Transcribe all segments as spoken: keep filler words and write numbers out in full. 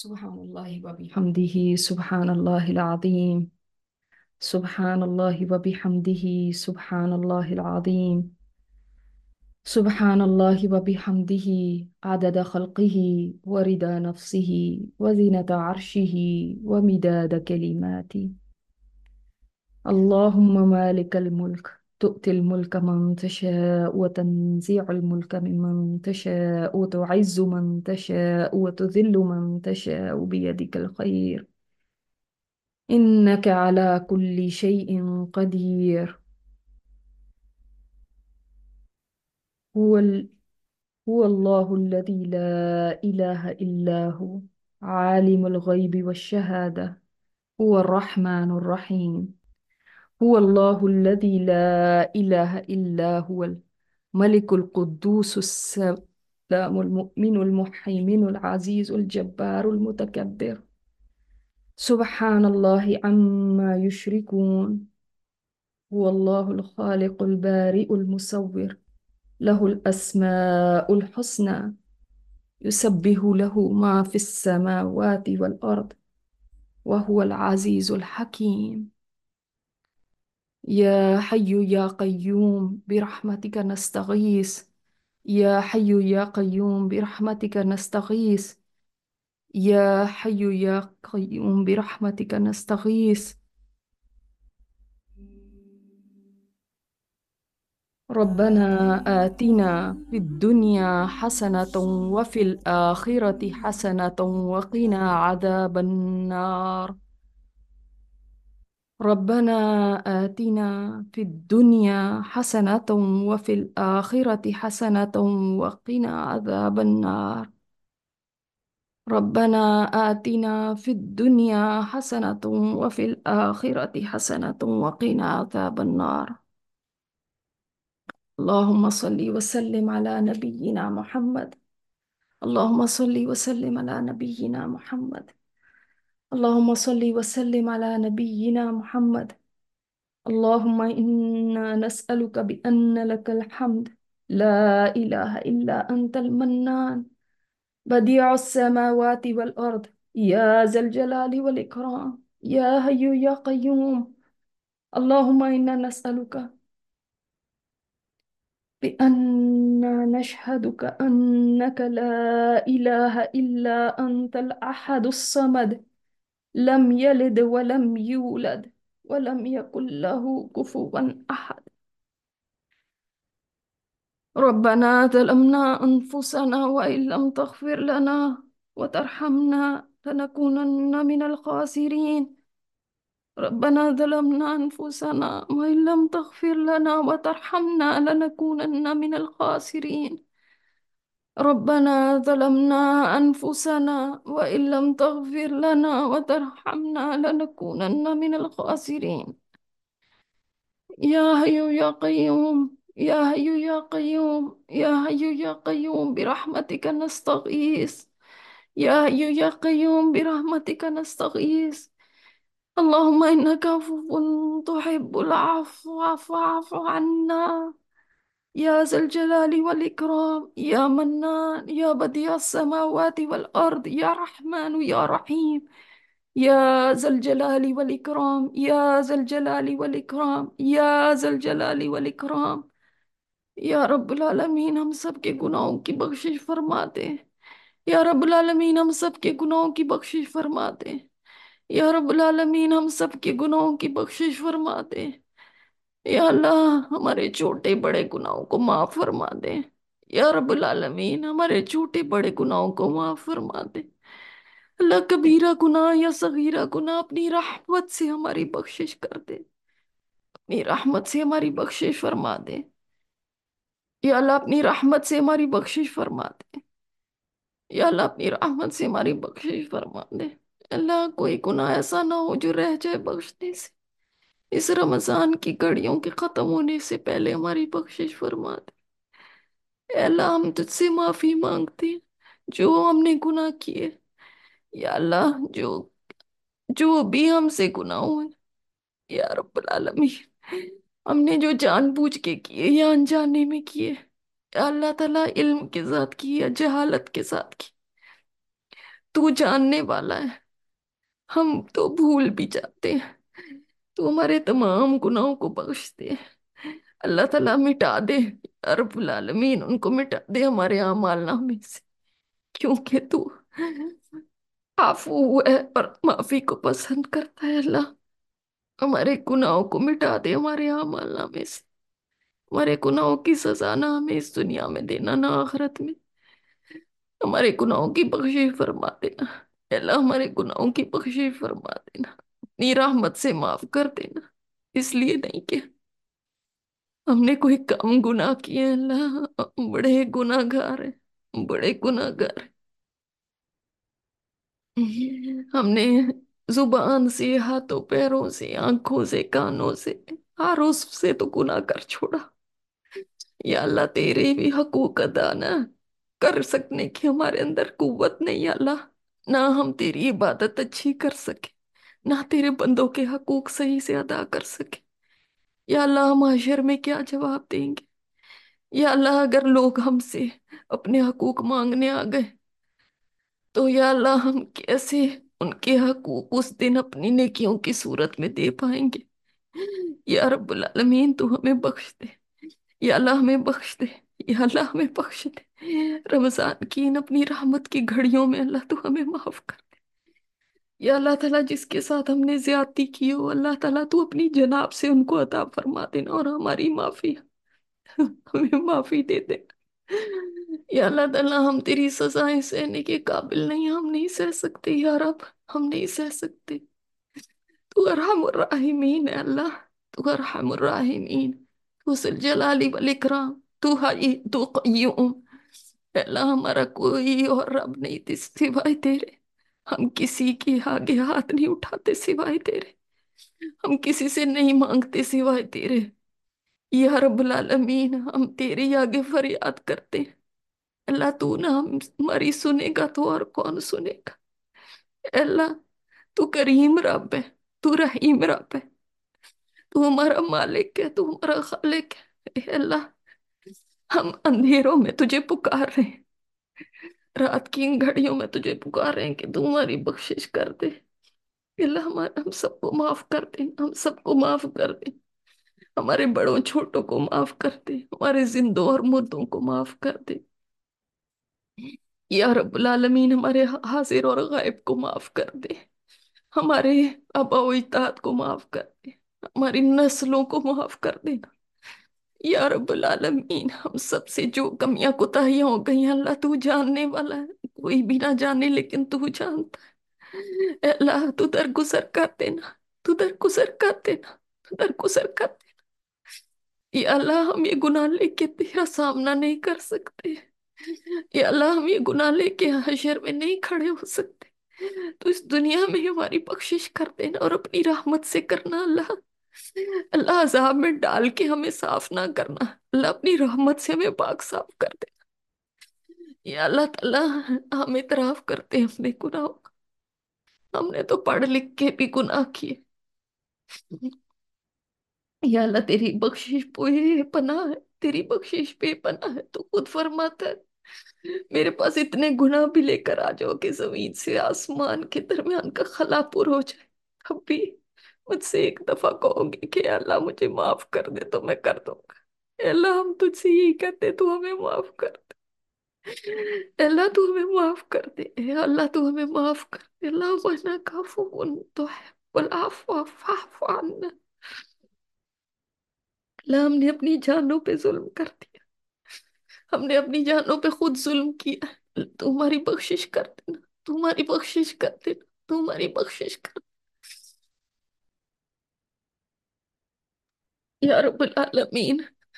سبحان الله وبحمده سبحان الله العظيم. سبحان الله وبحمده سبحان الله العظيم. سبحان الله وبحمده عدد خلقه ورضا نفسه وزنة عرشه ومداد كلماته. اللهم مالك الملك تؤتي الملك من تشاء وتنزع الملك ممن تشاء وتعز من تشاء وتذل من تشاء بيدك الخير إنك على كل شيء قدير. هو ال... هو الله الذي لا إله إلا هو عالم الغيب والشهادة. هو الرحمن الرحيم. هو الله الذي لا إله إلا هو الملك القدوس السلام المؤمن المحيمن العزيز الجبار المتكبر. سبحان الله عما يشركون. هو الله الخالق البارئ المصور له الأسماء الحسنى يسبح له ما في السماوات والأرض وهو العزيز الحكيم. يا حي يا قيوم برحمتك نستغيث. يا حي يا قيوم برحمتك نستغيث. يا حي يا قيوم برحمتك نستغيث. ربنا آتنا في الدنيا حسنة وفي الآخرة حسنة وقنا عذاب النار. ربنا آتنا في الدنيا حسنة وفي الآخرة حسنة وقنا عذاب النار. ربنا آتنا في الدنيا حسنة وفي الآخرة حسنة وقنا عذاب النار. اللهم صل وسلم على نبينا محمد. اللهم صل وسلم على نبينا محمد. اللهم صل وسلم على نبينا محمد. اللهم إنا نسألك بأن لك الحمد لا إله إلا أنت المنان بديع السماوات والأرض يا ذا الجلال والإكرام يا حي يا قيوم. اللهم إنا نسألك بأننا نشهدك أنك لا إله إلا أنت الأحد الصمد لم يلد ولم يولد ولم يكن له كفوا أحد. ربنا ظلمنا أنفسنا وإن لم تغفر لنا وترحمنا لنكونن من الخاسرين. ربنا ظلمنا أنفسنا وإن لم تغفر لنا وترحمنا لنكونن من الخاسرين. ربنا ظلمنا أنفسنا وإن لم تغفر لنا وترحمنا لنكونن من الخاسرين. يا حي يا قيوم يا حي يا قيوم يا حي يا قيوم برحمتك نستغيث. يا حي يا قيوم برحمتك نستغيث. اللهم إنك عفو تحب العفو فاعف عنا. يا ذا الجلال والإكرام يا منان يا بديع السماوات والأرض يا رحمن يا رحيم. يا ذا الجلال والإكرام يا ذا الجلال والإكرام يا ذا الجلال والإكرام. یا رب العالمین ہم سب کے گناہوں کی بخشش فرما دے. یا رب العالمین ہم سب کے گناہوں کی بخشش فرما دے. یا رب العالمین ہم سب کے گناہوں کی بخشش فرما دے. یا اللہ ہمارے چھوٹے بڑے گناہوں کو معاف فرما دے. یا رب العالمین ہمارے چھوٹے بڑے گناہوں کو معاف فرما دے. اللہ کبیرہ گناہ یا صغیرہ گناہ اپنی رحمت سے ہماری بخشش کر دے. اپنی رحمت سے ہماری بخشش فرما دے. یا اللہ اپنی رحمت سے ہماری بخشش فرما دے. یا اللہ اپنی رحمت سے ہماری بخشش فرما دے. اللہ کوئی گناہ ایسا نہ ہو جو رہ جائے بخشنے سے. اس رمضان کی گھڑیوں کے ختم ہونے سے پہلے ہماری بخشش فرما دے. اے اللہ ہم تجھ سے معافی مانگتے ہیں جو ہم نے گناہ کیے. یا اللہ جو جو بھی ہم سے گناہ ہوئے یا رب العالمین ہم نے جو جان بوجھ کے کیے یا انجانے میں کیے یا اللہ تعالیٰ علم کے ساتھ کی یا جہالت کے ساتھ کی تو جاننے والا ہے، ہم تو بھول بھی جاتے ہیں، تو ہمارے تمام گناہوں کو بخش دے۔ اللہ تعالیٰ مٹا دے یا رب العالمین، ان کو مٹا دے ہمارے اعمال نامے سے، کیونکہ تو عفو ہے اور معافی کو پسند کرتا ہے۔ اللہ ہمارے گناہوں کو مٹا دے ہمارے اعمال نامے سے، ہمارے گناہوں کی سزا نہ ہمیں اس دنیا میں دینا نہ آخرت میں، ہمارے گناہوں کی بخشش فرما دینا۔ اے اللہ ہمارے گناہوں کی بخشش فرما دینا، اپنی رحمت سے معاف کر دینا، اس لیے نہیں کہ ہم نے کوئی کم گناہ کیے ہیں، اللہ ہم بڑے گناہ گار ہیں، بڑے گناہ گار ہیں۔ ہم نے زبان سے، ہاتھوں پیروں سے، آنکھوں سے، کانوں سے، ہر اس سے تو گناہ کر چھوڑا۔ یا اللہ تیرے بھی حقوق ادا نہ کر سکنے کی ہمارے اندر قوت نہیں یا اللہ، نہ ہم تیری عبادت اچھی کر سکے، نہ تیرے بندوں کے حقوق صحیح سے ادا کر سکے۔ یا اللہ ہم حشر میں کیا جواب دیں گے؟ یا اللہ اگر لوگ ہم سے اپنے حقوق مانگنے آ گئے تو یا اللہ ہم کیسے ان کے حقوق اس دن اپنی نیکیوں کی صورت میں دے پائیں گے؟ یا رب العالمین تو ہمیں بخش دے، یا اللہ ہمیں بخش دے، یا اللہ ہمیں بخش دے۔ رمضان کی ان اپنی رحمت کی گھڑیوں میں اللہ تو ہمیں معاف کر دے۔ یا اللہ تعالیٰ جس کے ساتھ ہم نے زیادتی کی ہو، اللہ تعالیٰ تو اپنی جناب سے ان کو عطا فرما دینا اور ہماری معافی ہمیں معافی دے دے۔ یا اللہ تعالیٰ ہم تیری سزائیں سہنے کے قابل نہیں، ہم نہیں سہ سکتے یا رب، ہم نہیں سہ سکتے۔ تو ارحم الراحمین ہے اللہ، تو ارحم الراحمین، تو ذو الجلال والاکرام، تو حی تو قیوم۔ اے اللہ ہمارا کوئی اور رب نہیں تھی سوائے تیرے، ہم کسی کے آگے ہاتھ نہیں اٹھاتے سوائے تیرے، ہم کسی سے نہیں مانگتے سوائے تیرے۔ یا رب العالمین ہم تیرے آگے فریاد کرتے ہیں، اللہ تو نہ ہماری سنے گا تو اور کون سنے گا؟ اے اللہ تو کریم رب ہے، تو رحیم رب ہے، تو ہمارا مالک ہے، تو ہمارا خالق ہے۔ اے اللہ ہم اندھیروں میں تجھے پکار رہے ہیں، رات کی ان گھڑیوں میں تجھے پکار رہے ہیں کہ تو ہماری بخشش کر دے۔ اے اللہ ہمارا ہم سب کو معاف کر دے، ہم سب کو معاف کر دے، ہمارے بڑوں چھوٹوں کو معاف کر دے، ہمارے زندوں اور مردوں کو معاف کر دے۔ یا رب العالمین ہمارے حاضر اور غائب کو معاف کر دے، ہمارے آبا و اجداد کو معاف کر دے، ہماری نسلوں کو معاف کر دینا۔ یا رب العالمین ہم سب سے جو کمیاں کوتاہیاں ہو گئی ہیں اللہ تو جاننے والا ہے، کوئی بھی نہ جانے لیکن تو جانتا ہے۔ اے اللہ تو درگزر کر دینا، تو درگزر کر دینا، تو درگزر کر دینا۔ یا اللہ ہم یہ گناہ لے کے تیرا سامنا نہیں کر سکتے، یا اللہ ہم یہ گناہ لے کے حشر میں نہیں کھڑے ہو سکتے، تو اس دنیا میں ہماری بخشش کر دینا اور اپنی رحمت سے کرنا اللہ۔ اللہ عذاب میں ڈال کے ہمیں صاف نہ کرنا، اللہ اپنی رحمت سے ہمیں پاک صاف کر دینا۔ یا اللہ تعالیٰ ہم اعتراف کرتے ہیں اپنے گناہوں کا، ہم نے تو پڑھ لکھ کے بھی گناہ کیے۔ یا اللہ تیری بخشش بے پناہ ہے، تیری بخشش بے پناہ ہے، تو خود فرماتا ہے میرے پاس اتنے گناہ بھی لے کر آ جاؤ کہ زمین سے آسمان کے درمیان کا خلا پر ہو جائے، تب بھی مجھ سے ایک دفعہ کہو گے کہ اے اللہ مجھے معاف کر دے تو میں کر دوں گا۔ اے اللہ ہم تجھ سے یہی کہتے تو ہمیں معاف کر دے، اے اللہ تو ہمیں معاف کر دے، اے اللہ تو ہمیں معاف کر دے۔ اللہ وَإِنَّكَ عَفُوٌّ تُحِبُّ الْعَفْوَ فَاعْفُ عَنَّا۔ اللہ ہم نے اپنی جانوں پہ ظلم کر دیا، ہم نے اپنی جانوں پہ خود ظلم کیا، تو ہماری بخشش کر دینا، تو ہماری بخشش کر دینا، تو ہماری بخشش کر دینا۔ یا رب العالمین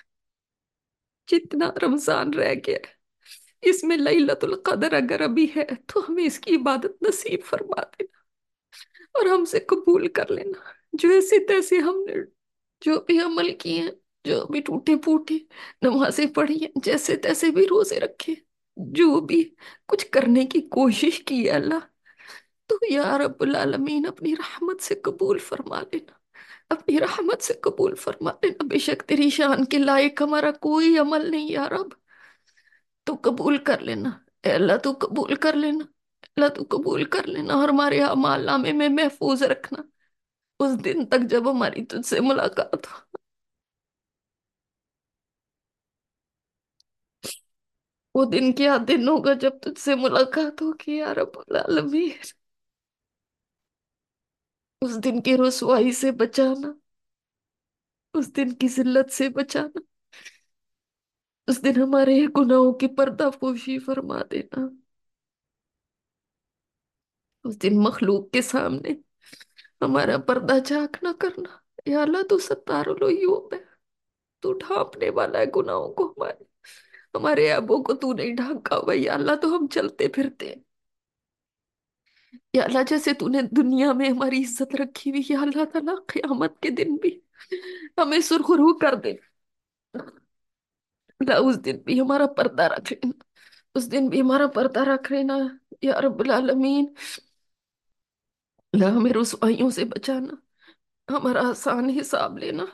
جتنا رمضان رہ گیا ہے، اس میں لیلۃ القدر اگر ابھی ہے تو ہمیں اس کی عبادت نصیب فرما دینا اور ہم سے قبول کر لینا، جو ایسے تیسے ہم نے جو بھی عمل کیے ہیں، جو بھی ٹوٹے پھوٹے نمازیں پڑھی ہیں، جیسے تیسے بھی روزے رکھے، جو بھی کچھ کرنے کی کوشش کی ہے اللہ، تو یا رب العالمین اپنی رحمت سے قبول فرما لینا، اپنی رحمت سے قبول فرما لینا۔ بے شک تیری شان کے لائق ہمارا کوئی عمل نہیں یا رب، تو قبول کر لینا، اے اللہ تو قبول کر لینا۔ अल्लाह तू कबूल कर लेना और हमारे अमाल नामे में महफूज रखना उस दिन तक जब हमारी तुझसे मुलाकात हो। वो दिन क्या दिन होगा जब तुझसे मुलाकात होगी या रब्बुल आलमीन। उस दिन की रुसवाई से बचाना, उस दिन की जिल्लत से बचाना, उस दिन हमारे गुनाहों की पर्दापोशी फरमा देना, उस दिन मखलूक के सामने हमारा पर्दा झाँक ना करना। या अल्लाह तू सत्तारुल अयूब है, तू ढांपने वाला है गुनाहों को हमारे। हमारे ऐबों को तू नहीं ढांका हुआ या अल्लाह, तो हम चलते फिरते हैं। या अल्लाह जैसे तूने दुनिया में हमारी इज्जत रखी हुई, या अल्लाह ताला क़यामत के दिन भी हमें सुरखरू कर दे। अल्लाह उस दिन भी हमारा पर्दा रख लेना, उस दिन भी हमारा पर्दा रख लेना या रब्बुल आलमीन। अल्लाह हमें रुसवाइयों से बचाना, हमारा आसान हिसाब लेना,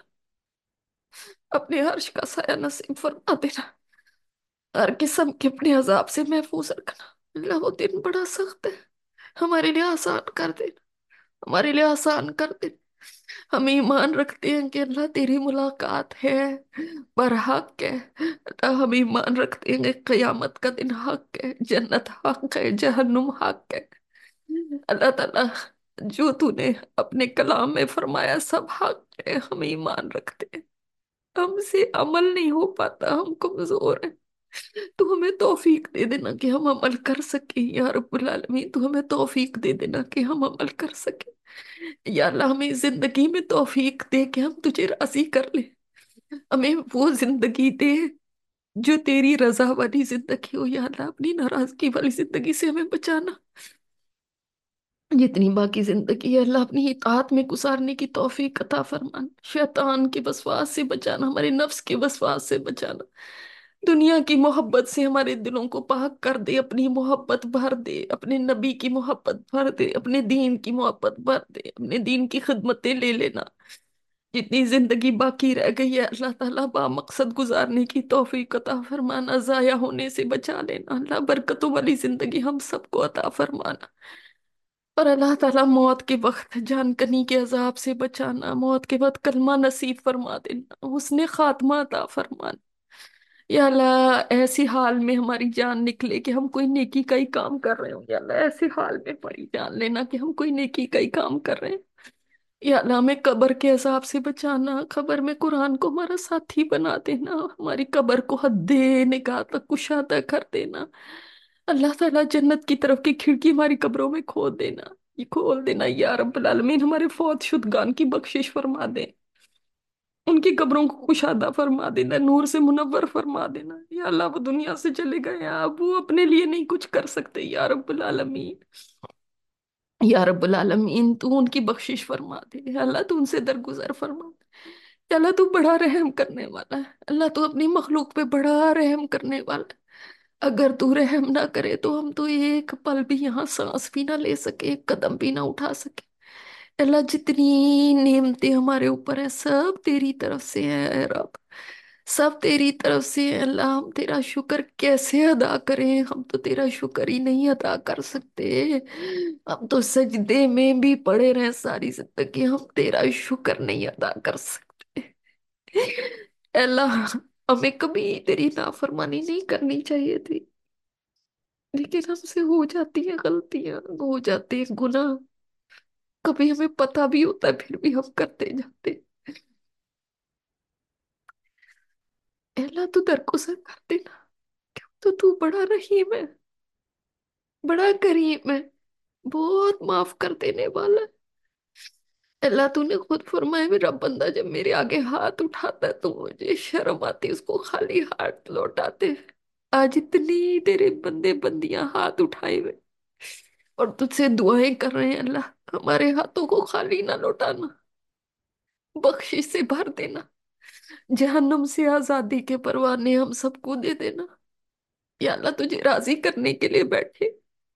अपने अर्श का साया नसीब फरमा देना, हर किस्म के अपने अजाब से महफूज रखना। अल्लाह वो दिन बड़ा सख्त है, हमारे लिए आसान कर देना, हमारे लिए आसान कर दे। हम ईमान रखते हैं कि अल्लाह तेरी मुलाकात है, पर हक है। अल्लाह हम ईमान रखते हैं कि क़यामत का दिन हक है, जन्नत हक है, जहन्नुम हक है। अल्लाह ताला जो तूने अपने कलाम में फरमाया सब हक है, हम ईमान रखते हैं। हमसे अमल नहीं हो पाता, हम कमजोर हैं। तू हमें तौफीक दे देना कि हम अमल कर सके या रब्बुल आलमीन, तू हमें तौफीक दे देना कि हम अमल कर सके। या अल्लाह हमें जिंदगी में तौफीक दे कि हम तुझे राजी कर ले। हमें वो जिंदगी दे जो तेरी रजा वाली जिंदगी हो। या अल्लाह अपनी नाराजगी वाली जिंदगी से हमें बचाना। जितनी बाकी जिंदगी है अल्लाह अपनी इताअत में गुजारने की तौफीक अता फरमाना। शैतान के वसवास से बचाना, हमारे नफ्स के वसवास से बचाना। दुनिया की मोहब्बत से हमारे दिलों को पाक कर दे, अपनी मोहब्बत भर दे, अपने नबी की मोहब्बत भर दे, अपने दीन की मोहब्बत भर दे, अपने दीन की खिदमतें ले लेना। जितनी जिंदगी बाकी रह गई है अल्लाह ताला बामकसद गुजारने की तौफीक अता फरमाना, जाया होने से बचा लेना। अल्लाह बरकतों वाली जिंदगी हम सबको अता फरमाना। और अल्लाह ताला मौत के वक्त जानकनी के अजाब से बचाना, मौत के वक्त कलमा नसीब फरमा देना, उसने खात्मा अता फरमाना। या अल्लाह ऐसी हाल में हमारी जान निकले कि हम कोई नेकी का ही काम कर रहे हो। या अल्लाह ऐसे हाल में हमारी जान लेना कि हम कोई नेकी का ही काम कर रहे हैं। या अल्लाह हमें कब्र के अजाब से बचाना, कब्र में कुरान को हमारा साथी बना देना, हमारी कब्र को हद्दे निगाह तक कुशादा कर देना। अल्लाह ताला जन्नत की तरफ की खिड़की हमारी कब्रों में खोल देना, ये खोल देना या रब्बुल आलमीन। हमारे फौत शुदगान की बख्शिश फरमा दे, उनकी कब्रों को कुशादा फरमा देना, नूर से मुनव्वर फरमा देना। या अल्लाह वो दुनिया से चले गए हैं, अब वो अपने लिए नहीं कुछ कर सकते या रब्बुल आलमीन। या रब्बुल आलमीन तू उनकी बख्शिश फरमा दे, अल्लाह तू उनसे दरगुजर फरमा दे। या अल्लाह तू बड़ा रहम करने वाला है, अल्लाह तू अपनी मखलूक पे बड़ा रहम करने वाला है। अगर तू रहम ना करे तो हम तो एक पल भी यहाँ सांस भी ना ले सके, एक कदम भी ना उठा सके। अल्लाह जितनी नेमतें हमारे ऊपर है सब तेरी तरफ से है रब, सब तेरी तरफ से है। अल्लाह हम तेरा शुक्र कैसे अदा करें, हम तो तेरा शुक्र ही नहीं अदा कर सकते। हम तो सजदे में भी पड़े रहे सारी जिंदगी, हम तेरा शुक्र नहीं अदा कर सकते। अल्लाह हमें कभी तेरी नाफरमानी नहीं करनी चाहिए थी, लेकिन हमसे हो जाती है गलतियां, हो जाते हैं गुनाह। कभी हमें पता भी होता है फिर भी हम करते जाते हैं। अल्लाह तू दरगुजर कर देना, तो तू बड़ा रहीम है, बड़ा करीम है, बहुत माफ कर देने वाला है। अल्लाह तूने खुद फरमाया मेरा बंदा जब मेरे आगे हाथ उठाता है तो मुझे शर्म आती है उसको खाली हाथ लौटाते। आज इतनी तेरे बंदे बंदियां हाथ उठाए हुए और तुझसे दुआएं कर रहे हैं, अल्लाह हमारे हाथों को खाली ना लौटाना, बख्शिश से भर देना, जहन्नुम से आजादी के परवाने हम सबको दे देना। या अल्लाह तुझे राजी करने के लिए बैठे।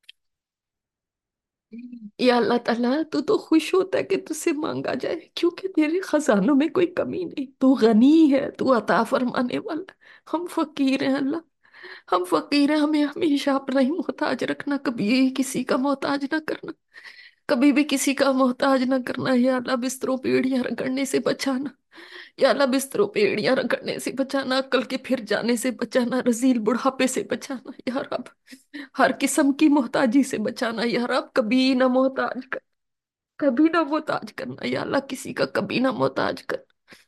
या अल्लाह ताला तू तो खुश होता है कि तुझसे मांगा जाए, क्योंकि तेरे खजानों में कोई कमी नहीं, तू गनी है, तू अता फरमाने वाला है। हम फकीर हैं अल्लाह, ہم فقیر ہیں، ہمیں ہمیشہ اپنا ہی محتاج رکھنا، کبھی کسی کا محتاج نہ کرنا، کبھی بھی کسی کا محتاج نہ کرنا۔ یا اللہ بستروں پہ ایڑیاں رگڑنے سے بچانا، یا اللہ بستروں پہ ایڑیاں رگڑنے سے بچانا، عقل کے پھر جانے سے بچانا، رذیل بڑھاپے سے بچانا یا رب، ہر قسم کی محتاجی سے بچانا یا رب، کبھی نہ محتاج کر، کبھی نہ محتاج کرنا یا اللہ، کسی کا کبھی نہ محتاج کر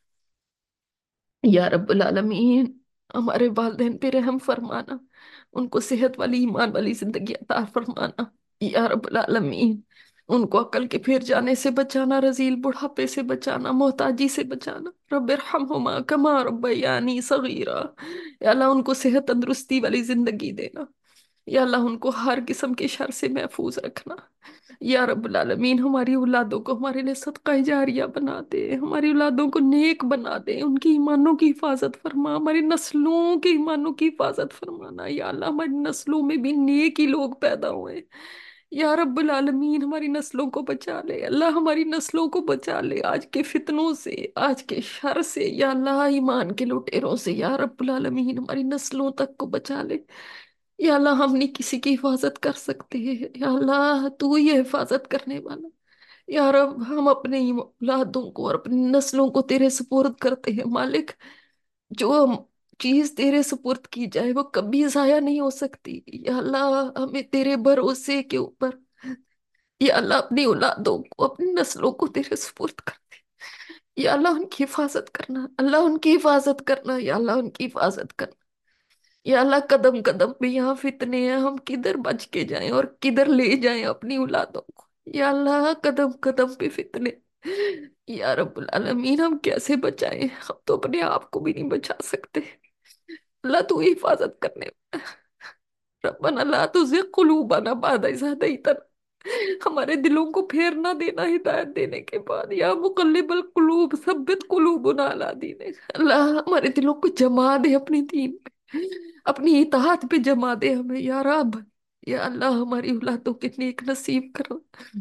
یا رب العالمین۔ ہمارے والدین پہ رحم فرمانا، ان کو صحت والی ایمان والی زندگی عطا فرمانا یا رب العالمین۔ ان کو عقل کے پھر جانے سے بچانا، رذیل بڑھاپے سے بچانا، محتاجی سے بچانا۔ رب ارحمہما کما ربیانی صغیرا، یا اللہ ان کو صحت تندرستی والی زندگی دینا، یا اللہ ان کو ہر قسم کے شر سے محفوظ رکھنا یا رب العالمین۔ ہماری اولادوں کو ہمارے لیے صدقہ جاریہ بنا دے، ہماری اولادوں کو نیک بنا دے، ان کی ایمانوں کی حفاظت فرما، ہماری نسلوں کے ایمانوں کی حفاظت فرمانا یا اللہ، ہماری نسلوں میں بھی نیک ہی لوگ پیدا ہوئے یا رب العالمین۔ ہماری نسلوں کو بچا لے اللہ، ہماری نسلوں کو بچا لے آج کے فتنوں سے، آج کے شر سے یا اللہ، ایمان کے لٹیروں سے یا رب العالمین، ہماری نسلوں تک کو بچا لے یا اللہ۔ ہم نہیں کسی کی حفاظت کر سکتے یا اللہ، تو ہی ہے حفاظت کرنے والا یا رب۔ ہم اپنے ہی اولادوں کو اور اپنی نسلوں کو تیرے سپرد کرتے ہیں مالک۔ جو ہم چیز تیرے سپرد کی جائے وہ کبھی ضائع نہیں ہو سکتی یا اللہ، ہمیں تیرے بھروسے کے اوپر یا اللہ اپنی اولادوں کو، اپنی نسلوں کو تیرے سپرد کر دے یا اللہ، ان کی حفاظت کرنا اللہ، ان کی حفاظت کرنا یا اللہ، ان کی حفاظت کرنا یا اللہ۔ قدم قدم پہ یہاں فتنے ہیں، ہم کدھر بچ کے جائیں اور کدھر لے جائیں اپنی اولادوں کو یا اللہ، قدم قدم پہ فتنے یا رب العالمین۔ ہم کیسے بچائیں؟ ہم تو اپنے آپ کو بھی نہیں بچا سکتے اللہ، تو ہی حفاظت کرنے۔ ربنا لا تزغ قلوبنا بعد إذ هديتنا، ہمارے دلوں کو پھیر نہ دینا ہدایت دینے کے بعد۔ یا مقلب القلوب ثبت قلوبنا على دينك، اللہ ہمارے دلوں کو جما دے اپنی دین پہ، اپنی اطاعت پہ جما دے ہمیں یا رب۔ یا اللہ ہماری اولادوں کے نیک نصیب کرو،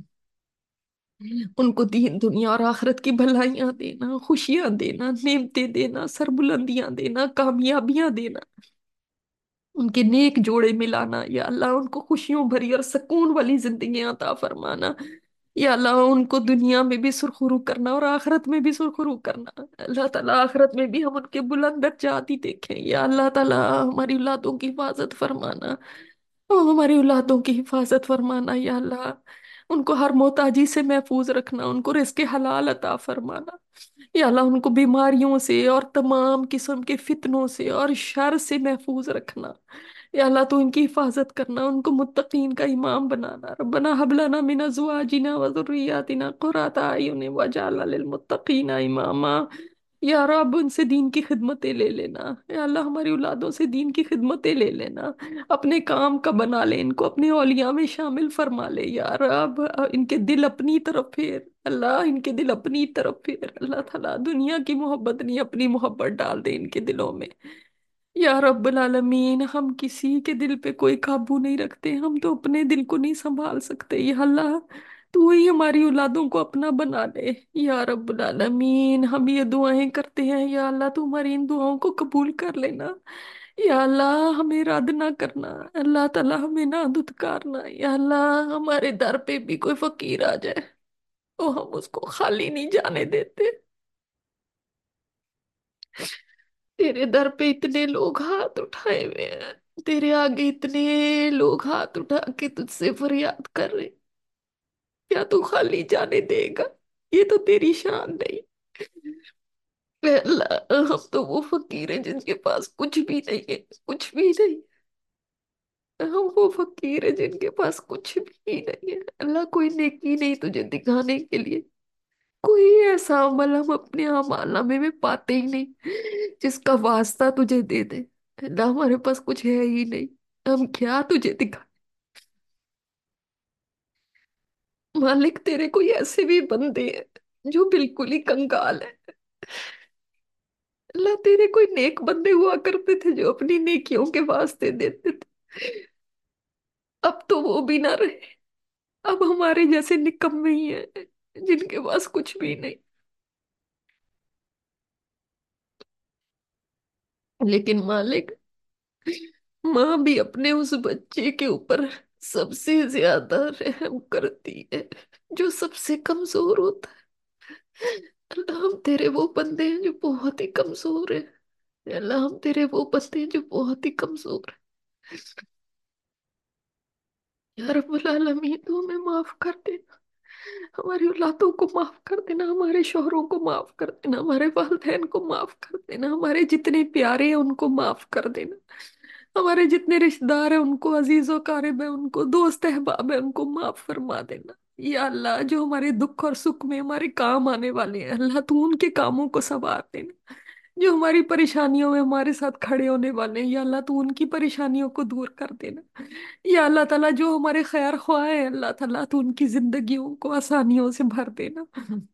ان کو دین دنیا اور آخرت کی بھلائیاں دینا، خوشیاں دینا، نعمتیں دینا، سربلندیاں دینا، کامیابیاں دینا، ان کے نیک جوڑے ملانا یا اللہ، ان کو خوشیوں بھری اور سکون والی زندگیاں عطا فرمانا یا اللہ، ان کو دنیا میں بھی سرخرو کرنا اور آخرت میں بھی سرخرو کرنا اللہ تعالیٰ۔ آخرت میں بھی ہم ان کے بلند درجات ہی دیکھیں یا اللہ تعالیٰ۔ ہماری اولادوں کی حفاظت فرمانا، اور ہماری اولادوں کی حفاظت فرمانا یا اللہ، ان کو ہر محتاجی سے محفوظ رکھنا، ان کو رزق حلال عطا فرمانا یا اللہ، ان کو بیماریوں سے اور تمام قسم کے فتنوں سے اور شر سے محفوظ رکھنا یا اللہ۔ تو ان کی حفاظت کرنا، ان کو متقین کا امام بنانا۔ ربنا حب لنا من ازواجنا وذریاتنا قرۃ اعین واجعلنا للمتقین اماما یا رب۔ ان سے دین کی خدمتیں لے لینا یا اللہ، ہماری اولادوں سے دین کی خدمتیں لے لینا، اپنے کام کا بنا لے، ان کو اپنے اولیاء میں شامل فرما لے یا رب۔ ان کے دل اپنی طرف پھیر اللہ، ان کے دل اپنی طرف پھیر اللہ تعالیٰ۔ دنیا کی محبت نہیں، اپنی محبت ڈال دے ان کے دلوں میں یا رب العالمین۔ ہم کسی کے دل پہ کوئی قابو نہیں رکھتے، ہم تو اپنے دل کو نہیں سنبھال سکتے یا اللہ، تو ہی ہماری اولادوں کو اپنا بنا لے یا رب العالمین۔ ہم یہ دعائیں کرتے ہیں یا اللہ، تو ہماری ان دعاؤں کو قبول کر لینا یا اللہ، ہمیں رد نہ کرنا اللہ تعالیٰ، ہمیں نہ دھتکارنا یا اللہ۔ ہمارے در پہ بھی کوئی فقیر آ جائے تو ہم اس کو خالی نہیں جانے دیتے، تیرے در پہ اتنے لوگ ہاتھ اٹھائے ہوئے ہیں، تیرے آگے اتنے لوگ ہاتھ اٹھا کے تجھ سے فریاد کر رہے، کیا تو خالی جانے دے گا؟ یہ تو تیری شان نہیں اے اللہ۔ ہم تو وہ فقیر ہیں جن کے پاس کچھ بھی نہیں ہے، کچھ بھی نہیں۔ ہم وہ فقیر ہیں جن کے پاس کچھ بھی نہیں ہے اللہ، کوئی نیکی نہیں تجھے دکھانے کے لیے، کوئی ایسا عمل ہم اپنے اعمال نامے میں پاتے ہی نہیں جس کا واسطہ تجھے دے دے اللہ۔ ہمارے پاس کچھ ہے ہی نہیں، ہم کیا تجھے دکھا؟ مالک تیرے کوئی ایسے بھی بندے ہیں جو بالکل ہی کنگال ہے اللہ، تیرے کوئی نیک بندے ہوا کرتے تھے جو اپنی نیکیوں کے واسطے دیتے تھے، اب تو وہ بھی نہ رہے، اب ہمارے جیسے نکمے ہی ہیں جن کے پاس کچھ بھی نہیں۔ لیکن مالک ماں بھی اپنے اس بچے کے اوپر سب سے زیادہ رحم کرتی ہے جو سب سے کمزور ہوتا ہے۔ اللہ ہم تیرے وہ بندے ہیں جو بہت ہی کمزور ہیں، اللہ ہم تیرے وہ بندے ہیں جو بہت ہی کمزور ہیں۔ یا رب العالمین تو ہمیں معاف کر دینا، ہماری اولادوں کو معاف کر دینا، ہمارے شوہروں کو معاف کر دینا، ہمارے والدین کو معاف کر دینا، ہمارے جتنے پیارے ہیں ان کو معاف کر دینا، ہمارے جتنے رشتہ دار ہیں ان کو، عزیز و قارب ہیں ان کو، دوست احباب ہیں ان کو معاف فرما دینا۔ یا اللہ جو ہمارے دکھ اور سکھ میں ہمارے کام آنے والے ہیں، اللہ تو ان کے کاموں کو سنوار دینا۔ جو ہماری پریشانیوں میں ہمارے ساتھ کھڑے ہونے والے ہیں، یا اللہ تو ان کی پریشانیوں کو دور کر دینا۔ یا اللہ تعالیٰ جو ہمارے خیر خواہ ہیں، اللہ تعالیٰ تو ان کی زندگیوں کو آسانیوں سے بھر دینا۔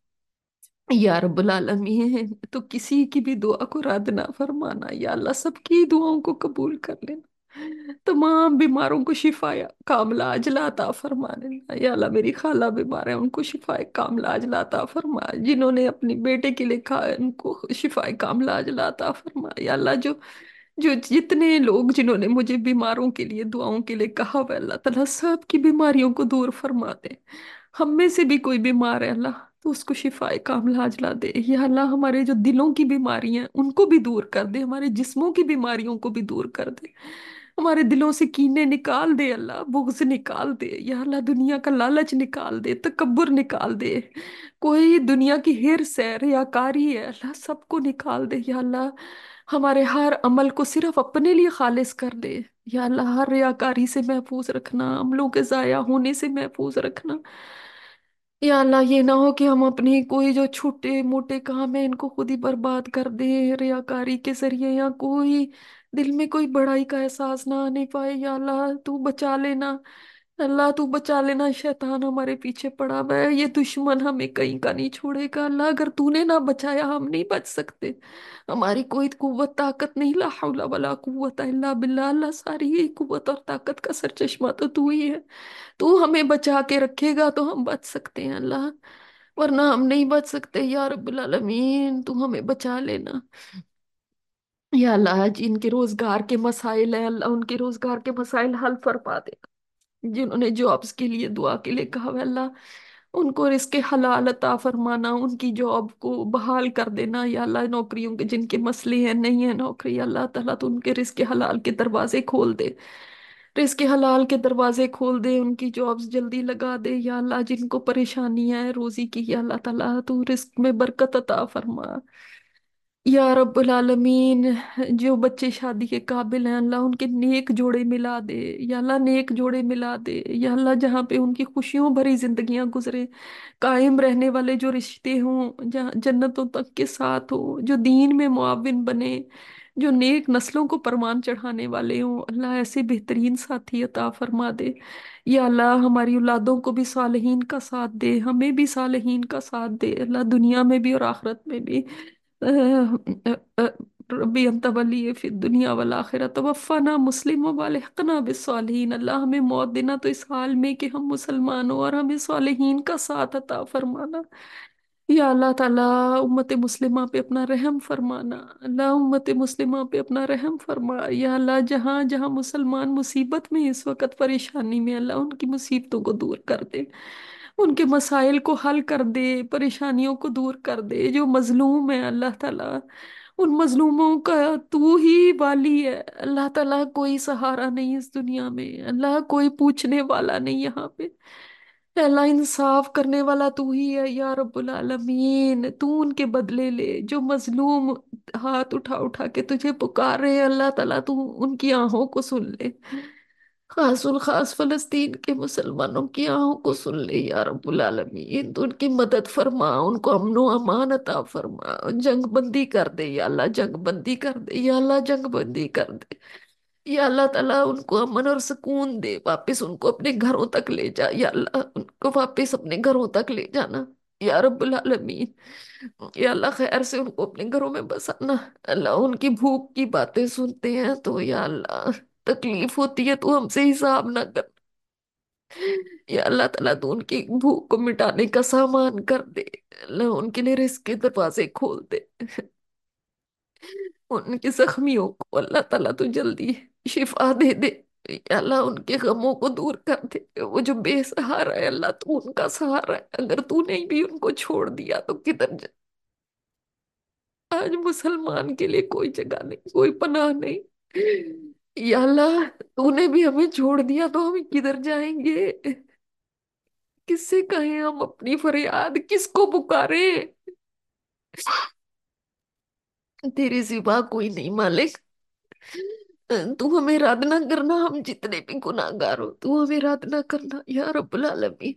یا رب العالمین تو کسی کی بھی دعا کو رد نہ فرمانا، یا اللہ سب کی دعاؤں کو قبول کر لینا، تمام بیماروں کو شفا کاملہ عاجلہ عطا فرما لینا۔ یا اللہ میری خالہ بیمار ہے، ان کو شفا کاملہ عاجلہ عطا فرما، جنہوں نے اپنی بیٹے کے لیے کہا ہے ان کو شفا کاملہ عاجلہ عطا فرما۔ یا اللہ جو جو جتنے لوگ جنہوں نے مجھے بیماروں کے لیے دعاؤں کے لیے کہا ہوا ہے، اللہ تعالیٰ سب کی بیماریوں کو دور فرما دے۔ ہم میں سے بھی کوئی بیمار ہے اللہ تو اس کو شفا کاملہ عاجلہ دے۔ یا اللہ ہمارے جو دلوں کی بیماری ہیں ان کو بھی دور کر دے، ہمارے جسموں کی بیماریوں کو بھی دور کر دے، ہمارے دلوں سے کینے نکال دے، اللہ بغض نکال دے، یا اللہ دنیا کا لالچ نکال دے، تکبر نکال دے، کوئی دنیا کی ہرس ہے، ریاکاری ہے، اللہ سب کو نکال دے۔ یا اللہ ہمارے ہر عمل کو صرف اپنے لیے خالص کر دے۔ یا اللہ ہر ریاکاری سے محفوظ رکھنا، عملوں کے ضائع ہونے سے محفوظ رکھنا۔ یا اللہ یہ نہ ہو کہ ہم اپنی کوئی جو چھوٹے موٹے کام ہیں ان کو خود ہی برباد کر دیں ریاکاری کے ذریعے، یا کوئی دل میں کوئی بڑائی کا احساس نہ آنے پائے۔ یا اللہ تو بچا لینا، اللہ تو بچا لینا، شیطان ہمارے پیچھے پڑا ہوا ہے، یہ دشمن ہمیں کہیں کا نہیں چھوڑے گا۔ اللہ اگر تو نے نہ بچایا ہم نہیں بچ سکتے، ہماری کوئی قوت طاقت نہیں، لا حول ولا قوت الا باللہ، اللہ ساری یہ قوت اور طاقت کا سرچشمہ تو تو ہی ہے، تو ہمیں بچا کے رکھے گا تو ہم بچ سکتے ہیں اللہ، ورنہ ہم نہیں بچ سکتے۔ یا رب العالمین تو ہمیں بچا لینا۔ یا اللہ جن کے روزگار کے مسائل ہیں، اللہ ان کے روزگار کے مسائل حل فرما دے، جنہوں نے جابس کے لیے دعا کے لیے کہا ہے اللہ ان کو رزق حلال عطا فرمانا، ان کی جاب کو بحال کر دینا۔ یا اللہ نوکریوں کے جن کے مسئلے ہیں نہیں ہیں نوکری، اللہ تعالیٰ تو ان کے رزق حلال کے دروازے کھول دے، رزق حلال کے دروازے کھول دے، ان کی جابس جلدی لگا دے۔ یا اللہ جن کو پریشانی ہے روزی کی، یا اللہ تعالیٰ تو رزق میں برکت عطا فرما۔ یا رب العالمین جو بچے شادی کے قابل ہیں اللہ ان کے نیک جوڑے ملا دے، یا اللہ نیک جوڑے ملا دے، یا اللہ جہاں پہ ان کی خوشیوں بھری زندگیاں گزرے، قائم رہنے والے جو رشتے ہوں، جہاں جنتوں تک کے ساتھ ہو، جو دین میں معاون بنے، جو نیک نسلوں کو پروان چڑھانے والے ہوں، اللہ ایسے بہترین ساتھی عطا فرما دے۔ یا اللہ ہماری اولادوں کو بھی صالحین کا ساتھ دے، ہمیں بھی صالحین کا ساتھ دے، اللہ دنیا میں بھی اور آخرت میں بھی۔ ربی انت ولی فی الدنیا والآخرہ توفنا مسلم و والحقنا بالصالحین، اللہ ہمیں موت دینا تو اس حال میں کہ ہم مسلمان ہو، اور ہمیں صالحین کا ساتھ عطا فرمانا۔ یا اللہ تعالیٰ امت مسلمہ پہ اپنا رحم فرمانا، اللہ امت مسلمہ پہ اپنا رحم فرما۔ یا اللہ جہاں جہاں مسلمان مصیبت میں اس وقت پریشانی میں، اللہ ان کی مصیبتوں کو دور کر دے، ان کے مسائل کو حل کر دے، پریشانیوں کو دور کر دے۔ جو مظلوم ہے اللہ تعالیٰ ان مظلوموں کا تو ہی والی ہے، اللہ تعالیٰ کوئی سہارا نہیں اس دنیا میں، اللہ کوئی پوچھنے والا نہیں یہاں پہ، اے اللہ انصاف کرنے والا تو ہی ہے۔ یا رب العالمین تو ان کے بدلے لے، جو مظلوم ہاتھ اٹھا اٹھا کے تجھے پکار رہے ہیں اللہ تعالیٰ تو ان کی آہوں کو سن لے، خاص الخاص فلسطین کے مسلمانوں کی آہوں کو سن لے یا رب العالمین، تو ان کی مدد فرما، ان کو امن و امان عطا فرما، جنگ بندی کر دے یا اللہ، جنگ بندی کر دے یا اللہ، جنگ بندی کر دے یا اللہ تعالیٰ، ان کو امن اور سکون دے، واپس ان کو اپنے گھروں تک لے جا یا اللہ، ان کو واپس اپنے گھروں تک لے جانا یا رب العالمین، یا اللہ خیر سے ان کو اپنے گھروں میں بسانا۔ اللہ ان کی بھوک کی باتیں سنتے ہیں تو یا اللہ تکلیف ہوتی ہے تو ہم سے حساب نہ کر، یا اللہ تعالیٰ تو ان کی بھوک کو مٹانے کا سامان کر دے، اللہ ان کے لیے رزق کے دروازے کھول دے، ان کے زخمیوں کو اللہ تعالیٰ تو جلدی شفا دے دے یا اللہ، ان کے غموں کو دور کر دے۔ وہ جو بے سہارا ہے اللہ، تو ان کا سہارا ہے، اگر تو نے بھی ان کو چھوڑ دیا تو کدھر جا؟ آج مسلمان کے لیے کوئی جگہ نہیں، کوئی پناہ نہیں یا اللہ، تو نے بھی ہمیں چھوڑ دیا تو ہم کدھر جائیں گے؟ کس سے کہیں ہم اپنی فریاد، کس کو پکارے؟ تیرے سوا کوئی نہیں مالک۔ تو ہمیں رد نہ کرنا، ہم جتنے بھی گناہ گار ہو تو ہمیں رد نہ کرنا یا رب العالمین۔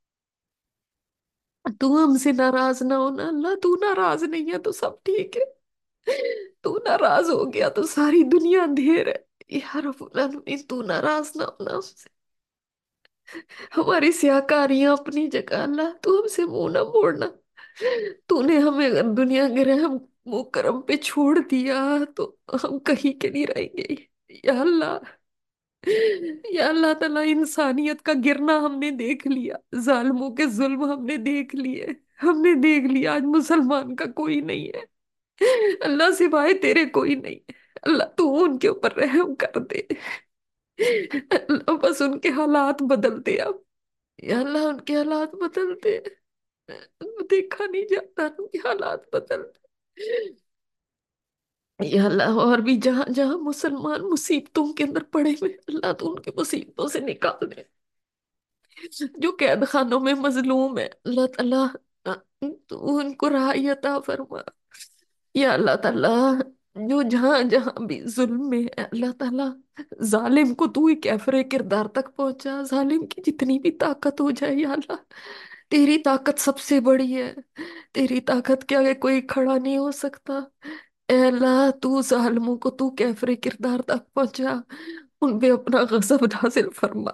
تو ہم سے ناراض نہ ہونا اللہ، تو ناراض نہیں ہے تو سب ٹھیک ہے، تو ناراض ہو گیا تو ساری دنیا اندھیر ہے یا رب العالمین۔ تو ناراض نہ ہونا ہم سے، ہماری سیاکاریاں اپنی جگہ اللہ، تو ہم سے منہ نہ موڑنا۔ تو نے ہمیں اگر دنیا کے رحم و کرم پہ چھوڑ دیا تو ہم کہیں کے نہیں رہیں گے یا اللہ۔ یا اللہ تعالیٰ، انسانیت کا گرنا ہم نے دیکھ لیا، ظالموں کے ظلم ہم نے دیکھ لیے، ہم نے دیکھ لیا آج مسلمان کا کوئی نہیں ہے اللہ، سوائے تیرے کوئی نہیں ہے اللہ، تو ان کے اوپر رحم کر دے اللہ، بس ان کے حالات بدلتے اب یا اللہ، ان کے حالات بدلتے، دیکھا نہیں جاتا ان کے حالات بدلتے یا اللہ۔ اور بھی جہاں جہاں مسلمان مصیبتوں کے اندر پڑے ہوئے اللہ، تو ان کے مصیبتوں سے نکال دے، جو قید خانوں میں مظلوم ہے اللہ تعالیٰ، تو ان کو رہائی عطا فرما یا اللہ تعالیٰ۔ جو جہاں جہاں بھی ظلم میں ہے اللہ تعالیٰ، ظالم کو تو ہی کیفر کردار تک پہنچا، ظالم کی جتنی بھی طاقت ہو جائے یا اللہ، تیری طاقت سب سے بڑی ہے، تیری طاقت کے آگے کوئی کھڑا نہیں ہو سکتا۔ اے اللہ، تو ظالموں کو تو کیفر کردار تک پہنچا، ان پہ اپنا غضب نازل فرما،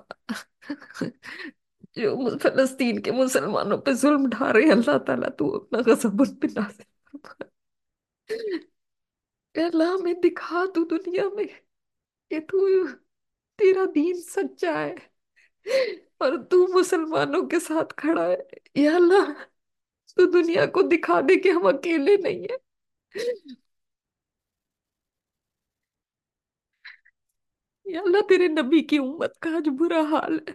جو فلسطین کے مسلمانوں پہ ظلم ڈھا رہے ہیں اللہ تعالیٰ، تو اپنا غضب ان پہ نازل فرما۔ اے اللہ، ہمیں دکھا تو دنیا میں کہ تو، تیرا دین سچا ہے اور تو مسلمانوں کے ساتھ کھڑا ہے یا اللہ، تو دنیا کو دکھا دے کہ ہم اکیلے نہیں ہیں یا اللہ۔ تیرے نبی کی امت کا آج برا حال ہے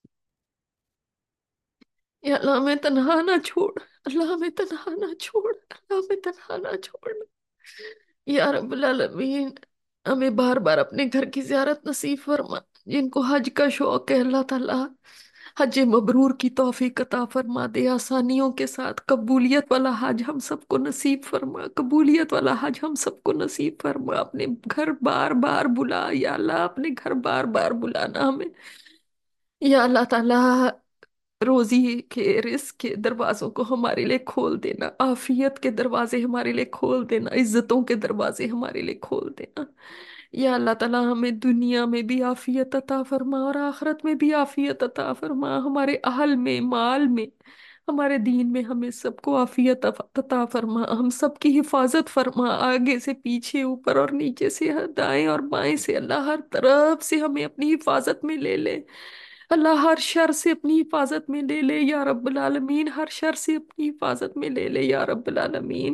یا اللہ، ہمیں تنہا نہ چھوڑ اللہ، ہمیں تنہا نہ چھوڑ اللہ، ہمیں تنہا نہ چھوڑ یا رب العالمین۔ ہمیں بار بار اپنے گھر کی زیارت نصیب فرما، جن کو حج کا شوق ہے اللہ تعالیٰ، حج مبرور کی توفیق عطا فرما دے، آسانیوں کے ساتھ قبولیت والا حج ہم سب کو نصیب فرما، قبولیت والا حج ہم سب کو نصیب فرما، اپنے گھر بار بار بلا یا اللہ، اپنے گھر بار بار بلانا ہمیں یا اللہ تعالیٰ۔ روزی کے رزق کے دروازوں کو ہمارے لیے کھول دینا، عافیت کے دروازے ہمارے لیے کھول دینا، عزتوں کے دروازے ہمارے لیے کھول دینا یا اللہ تعالیٰ۔ ہمیں دنیا میں بھی عافیت عطا فرما اور آخرت میں بھی عافیت عطا فرما، ہمارے اہل میں، مال میں، ہمارے دین میں، ہمیں سب کو عافیت عطا فرما، ہم سب کی حفاظت فرما، آگے سے پیچھے، اوپر اور نیچے سے، دائیں اور بائیں سے اللہ، ہر طرف سے ہمیں اپنی حفاظت میں لے لے اللہ، ہر شر سے اپنی حفاظت میں لے لے یا رب العالمین، ہر شر سے اپنی حفاظت میں لے لے یا رب العالمین۔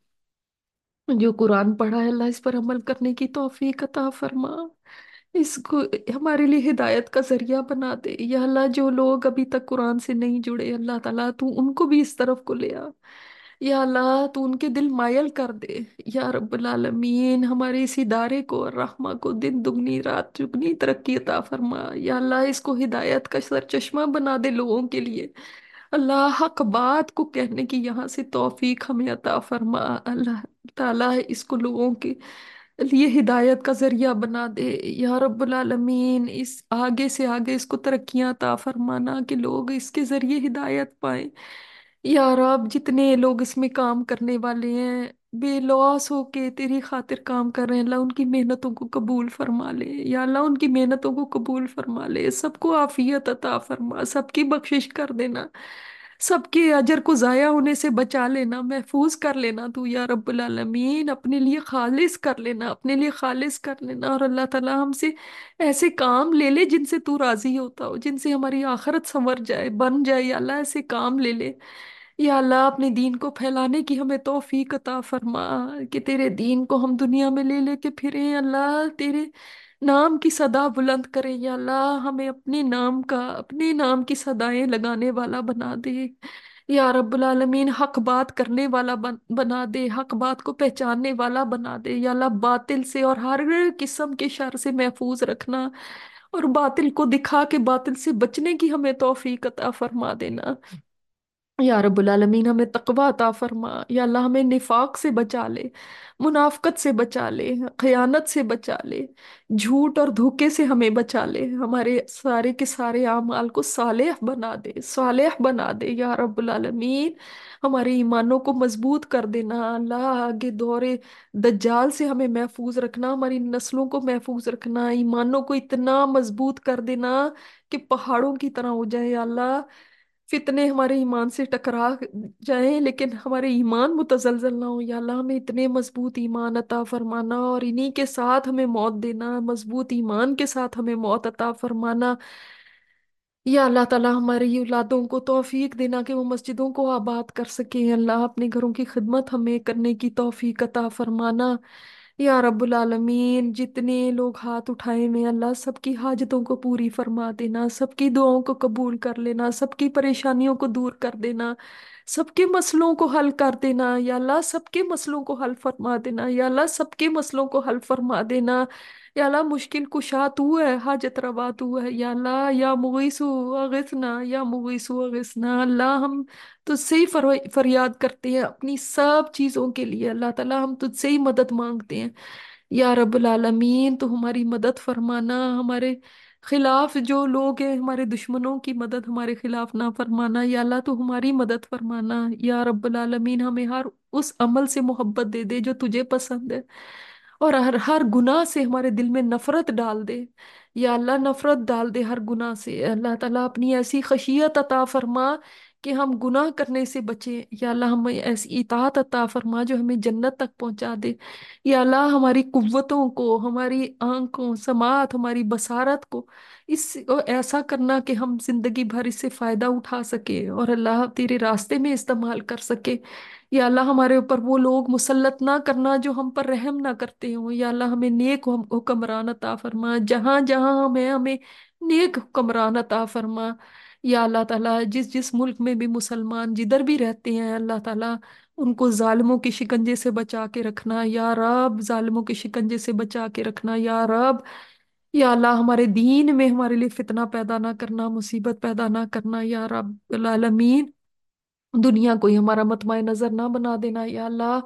جو قرآن پڑھا ہے اللہ، اس پر عمل کرنے کی توفیق عطا فرما، اس کو ہمارے لیے ہدایت کا ذریعہ بنا دے یا اللہ۔ جو لوگ ابھی تک قرآن سے نہیں جڑے اللہ تعالیٰ، تو ان کو بھی اس طرف کو لے آ یا اللہ، تو ان کے دل مائل کر دے یا رب العالمین۔ ہمارے اس ادارے کو اور رحمہ کو دن دگنی رات چگنی ترقی عطا فرما یا اللہ، اس کو ہدایت کا سر چشمہ بنا دے لوگوں کے لیے اللہ، حق بات کو کہنے کی یہاں سے توفیق ہمیں عطا فرما اللہ تعالیٰ، اس کو لوگوں کے لیے ہدایت کا ذریعہ بنا دے یا رب العالمین۔ اس آگے سے آگے اس کو ترقیاں عطا فرمانا کہ لوگ اس کے ذریعے ہدایت پائیں یا رب۔ جتنے لوگ اس میں کام کرنے والے ہیں، بے لوس ہو کے تیری خاطر کام کر رہے ہیں اللہ، ان کی محنتوں کو قبول فرما لے یا اللہ، ان کی محنتوں کو قبول فرما لے، سب کو عافیت عطا فرما، سب کی بخشش کر دینا، سب کے اجر کو ضائع ہونے سے بچا لینا، محفوظ کر لینا تو یا رب العالمین، اپنے لیے خالص کر لینا، اپنے لیے خالص کر لینا اور اللہ تعالیٰ ہم سے ایسے کام لے لے جن سے تو راضی ہوتا ہو، جن سے ہماری آخرت سنور جائے، بن جائے یا اللہ، ایسے کام لے لے یا اللہ۔ اپنے دین کو پھیلانے کی ہمیں توفیق عطا فرما کہ تیرے دین کو ہم دنیا میں لے لے کے پھریں اللہ، تیرے نام کی صدا بلند کرے یا اللہ، ہمیں اپنے نام کا، اپنے نام کی صدائیں لگانے والا بنا دے یا رب العالمین، حق بات کرنے والا بن- بنا دے، حق بات کو پہچاننے والا بنا دے یا اللہ، باطل سے اور ہر قسم کے شر سے محفوظ رکھنا، اور باطل کو دکھا کے باطل سے بچنے کی ہمیں توفیق عطا فرما دینا یا رب العالمین، ہمیں تقوی عطا فرما یا اللہ، ہمیں نفاق سے بچا لے، منافقت سے بچا لے، خیانت سے بچا لے، جھوٹ اور دھوکے سے ہمیں بچا لے، ہمارے سارے کے سارے اعمال کو صالح بنا دے، صالح بنا دے یا رب العالمین، ہمارے ایمانوں کو مضبوط کر دینا اللہ، آگے دورے دجال سے ہمیں محفوظ رکھنا، ہماری نسلوں کو محفوظ رکھنا، ایمانوں کو اتنا مضبوط کر دینا کہ پہاڑوں کی طرح ہو جائے یا اللہ، فتنے ہمارے ایمان سے ٹکرا جائیں لیکن ہمارے ایمان متزلزل نہ ہو یا اللہ، ہمیں اتنے مضبوط ایمان عطا فرمانا اور انہی کے ساتھ ہمیں موت دینا، مضبوط ایمان کے ساتھ ہمیں موت عطا فرمانا یا اللہ تعالیٰ، ہماری اولادوں کو توفیق دینا کہ وہ مسجدوں کو آباد کر سکیں اللہ، اپنے گھروں کی خدمت ہمیں کرنے کی توفیق عطا فرمانا یا رب العالمین، جتنے لوگ ہاتھ اٹھائے میں اللہ، سب کی حاجتوں کو پوری فرما دینا، سب کی دعاؤں کو قبول کر لینا، سب کی پریشانیوں کو دور کر دینا، سب کے مسئلوں کو حل کر دینا یا اللہ، سب کے مسئلوں کو حل فرما دینا یا اللہ، سب کے مسئلوں کو حل فرما دینا یا اللہ، مشکل کشا تو ہے، حاجت روا تو ہے یا اللہ، یا مغیثو اغثنا، یا مغیثو اغثنا اللہ، ہم تجھ سے ہی فر- فریاد کرتے ہیں اپنی سب چیزوں کے لیے اللہ تعالیٰ، ہم تجھ سے ہی مدد مانگتے ہیں یا رب العالمین، تو ہماری مدد فرمانا، ہمارے خلاف جو لوگ ہیں، ہمارے دشمنوں کی مدد ہمارے خلاف نہ فرمانا یا اللہ، تو ہماری مدد فرمانا یا رب العالمین، ہمیں ہر اس عمل سے محبت دے دے جو تجھے پسند ہے، اور ہر ہر گناہ سے ہمارے دل میں نفرت ڈال دے یا اللہ، نفرت ڈال دے ہر گناہ سے اللہ تعالیٰ، اپنی ایسی خشیت عطا فرما کہ ہم گناہ کرنے سے بچیں یا اللہ، ہمیں ایسی اطاعت عطا فرما جو ہمیں جنت تک پہنچا دے یا اللہ، ہماری قوتوں کو، ہماری آنکھوں سماعت، ہماری بصارت کو اس کو ایسا کرنا کہ ہم زندگی بھر اس سے فائدہ اٹھا سکے اور اللہ تیرے راستے میں استعمال کر سکے یا اللہ، ہمارے اوپر وہ لوگ مسلط نہ کرنا جو ہم پر رحم نہ کرتے ہوں یا اللہ، ہمیں نیک حم- حکمران عطا فرما، جہاں جہاں ہمیں ہمیں نیک حکمران عطا فرما یا اللہ تعالیٰ، جس جس ملک میں بھی مسلمان جدھر بھی رہتے ہیں اللہ تعالیٰ، ان کو ظالموں کے شکنجے سے بچا کے رکھنا یا رب، ظالموں کے شکنجے سے بچا کے رکھنا یا رب یا اللہ، ہمارے دین میں ہمارے لیے فتنہ پیدا نہ کرنا، مصیبت پیدا نہ کرنا یا رب العالمین، دنیا کو ہی ہمارا مطمع نظر نہ بنا دینا یا اللہ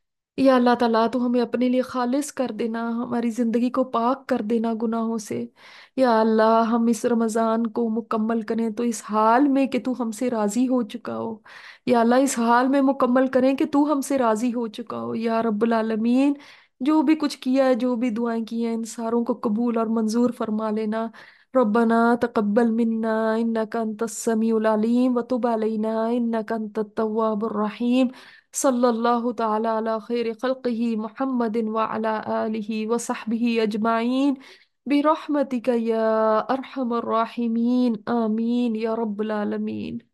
یا اللہ تعالیٰ، تو ہمیں اپنے لیے خالص کر دینا، ہماری زندگی کو پاک کر دینا گناہوں سے یا اللہ، ہم اس رمضان کو مکمل کریں تو اس حال میں کہ تو ہم سے راضی ہو چکا ہو یا اللہ، اس حال میں مکمل کریں کہ تو ہم سے راضی ہو چکا ہو یا رب العالمین، جو بھی کچھ کیا ہے، جو بھی دعائیں کی ہیں، ان ساروں کو قبول اور منظور فرما لینا ربنا تقبل منا انك انت السميع العليم وتب علينا انك انت التواب الرحيم صلى الله تعالى على خير خلقه محمد وعلى آله وصحبه أجمعين برحمتك يا أرحم الراحمين آمين يا رب العالمين.